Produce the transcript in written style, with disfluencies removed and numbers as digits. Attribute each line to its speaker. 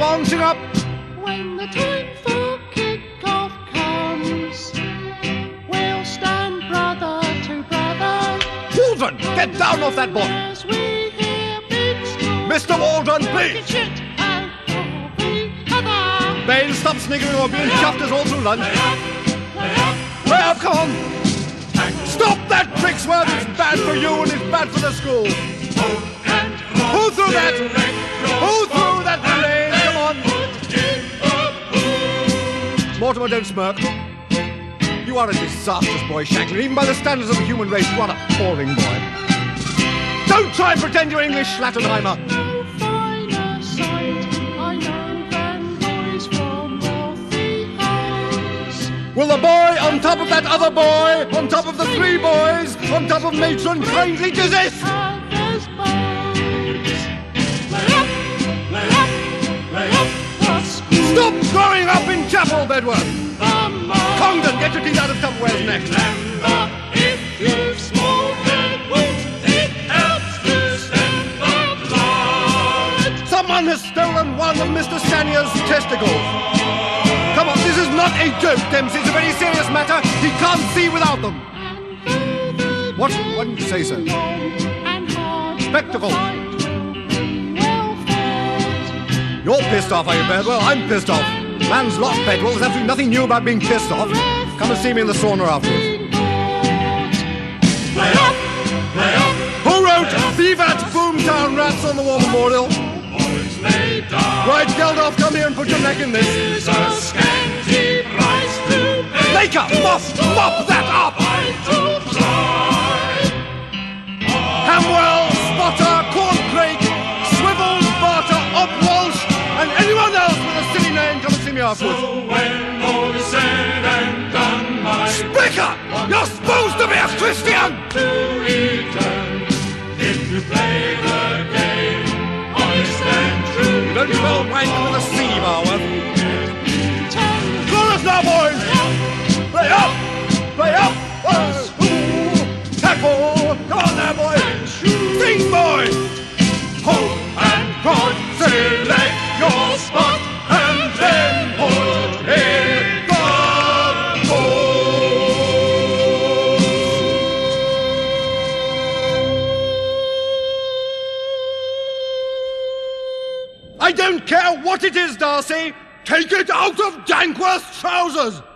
Speaker 1: on, sing up.
Speaker 2: When the time for kick-off comes, we'll stand brother to brother.
Speaker 1: Waldron, get down off that ball.
Speaker 2: As we hear big scores,
Speaker 1: Mr. Waldron,
Speaker 2: kicking
Speaker 1: please.
Speaker 2: shit out of each other.
Speaker 1: Bale, stop sniggering or being chuffed us all through lunch. Way up, come on. Stop that, Tricksworth. It's bad for you and it's bad for the school. Who threw that? Who threw that grenade? Come on. Mortimer, don't smirk. You are a disastrous boy, Shankland. Even by the standards of the human race, you are a appalling boy. Don't try and pretend you're English, Schlattenheimer.
Speaker 2: No finer sight I know than boys from wealthy homes.
Speaker 1: Will the boy on top of that other boy, on top of the three boys, on top of Matron kindly desist?
Speaker 2: Others bones. Lay up the school.
Speaker 1: Stop growing up in Chapel, Bedworth.
Speaker 2: The mark.
Speaker 1: Congdon, get your teeth out of Tupperware's next.
Speaker 2: Remember, if you've small red wounds, it helps to stem the blood.
Speaker 1: Someone has stolen one of Mr. Stanier's testicles. Come on, this is not a joke, Dempsey. It's a very serious matter. He can't see without them.
Speaker 2: And though the
Speaker 1: What? Why didn't you say so?
Speaker 2: long and hard,
Speaker 1: Spectacle.
Speaker 2: the fight will be well fought.
Speaker 1: You're pissed off, are you, Bedwell? I'm pissed off. Man's lost, Bedwell. There's absolutely nothing new about being pissed off. Come and see me in the sauna afterwards.
Speaker 2: Play up, play up.
Speaker 1: Who wrote Vivat Boomtown Rats on the War Memorial?
Speaker 2: Boys may die.
Speaker 1: Right, Geldof, come here and put your neck in this.
Speaker 2: Is a scanty price to pay.
Speaker 1: Laker, mop that up!
Speaker 2: To try.
Speaker 1: Hamwell, Spotter, Corncrake, Swivels, Barter, Op Walsh, and anyone else with a silly name, come and see me afterwards.
Speaker 2: So when all is said and done, my
Speaker 1: Spricker, you're supposed to be a Christian!
Speaker 2: to return. If you play the game, honest and true.
Speaker 1: Don't you old wank with a C, Barworth. Chorus now, boys! Play up! Play up! Tackle! Come on there, boys! Sing, boys! Hold and prod, select your spot, and then put in the goal! I don't care what it is, Darcy! Take it out of Dankworth's trousers!